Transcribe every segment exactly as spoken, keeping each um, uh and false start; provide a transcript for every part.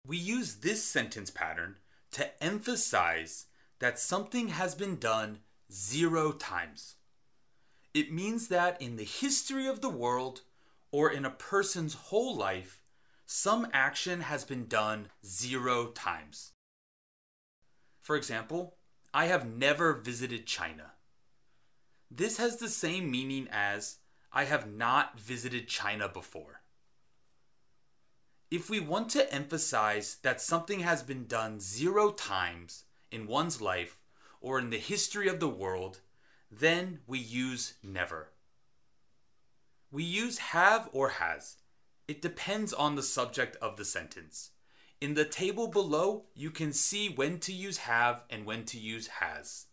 We use this sentence pattern to emphasize that something has been done zero times. It means that in the history of the world or in a person's whole life, some action has been done zero times. For example, I have never visited China. This has the same meaning as I have not visited China before. If we want to emphasize that something has been done zero times in one's life or in the history of the world, then we use never. We use have or has. It depends on the subject of the sentence. In the table below, you can see when to use have and when to use has.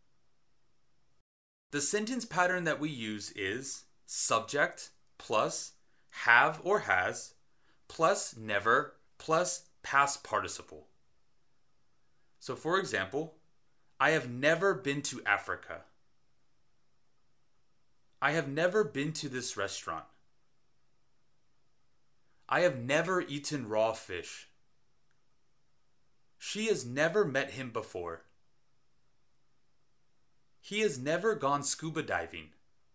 The sentence pattern that we use is subject plus have or has plus never plus past participle. So for example, I have never been to Africa. I have never been to this restaurant. I have never eaten raw fish. She has never met him before. He has never gone scuba diving.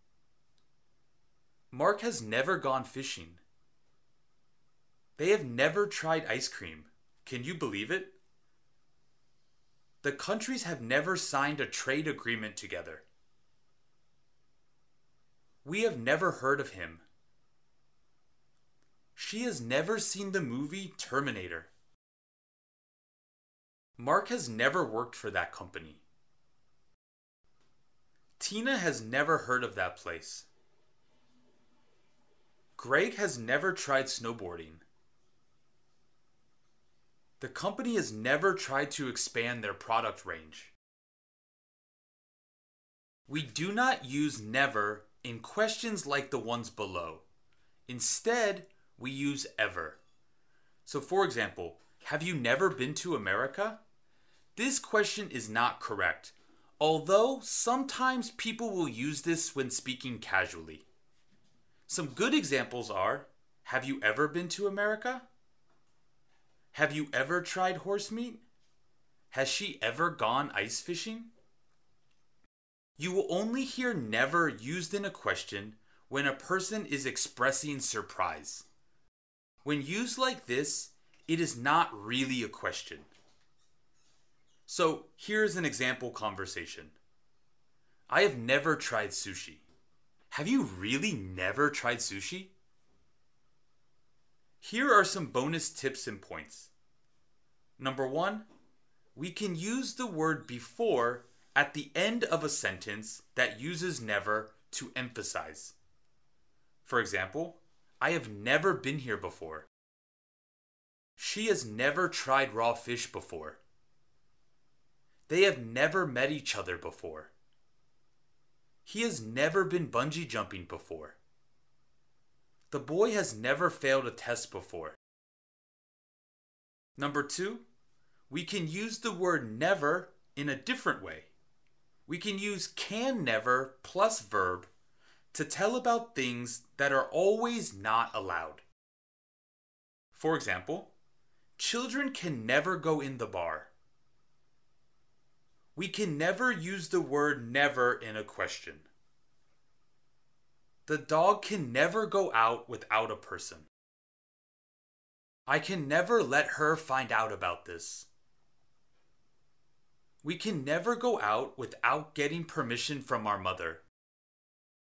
Mark has never gone fishing. They have never tried ice cream. Can you believe it? The countries have never signed a trade agreement together. We have never heard of him. She has never seen the movie Terminator. Mark has never worked for that company. Tina has never heard of that place. Greg has never tried snowboarding. The company has never tried to expand their product range. We do not use never in questions like the ones below. Instead, we use ever. So for example, have you never been to America? This question is not correct, although sometimes people will use this when speaking casually. Some good examples are, have you ever been to America? Have you ever tried horse meat? Has she ever gone ice fishing? You will only hear never used in a question when a person is expressing surprise. When used like this, it is not really a question. So here's an example conversation. I have never tried sushi. Have you really never tried sushi? Here are some bonus tips and points. Number one, we can use the word before at the end of a sentence that uses never to emphasize. For example, I have never been here before. She has never tried raw fish before. They have never met each other before. He has never been bungee jumping before. The boy has never failed a test before. Number two, we can use the word never in a different way. We can use can never plus verb to tell about things that are always not allowed. For example, children can never go in the bar. We can never use the word never in a question. The dog can never go out without a person. I can never let her find out about this. We can never go out without getting permission from our mother.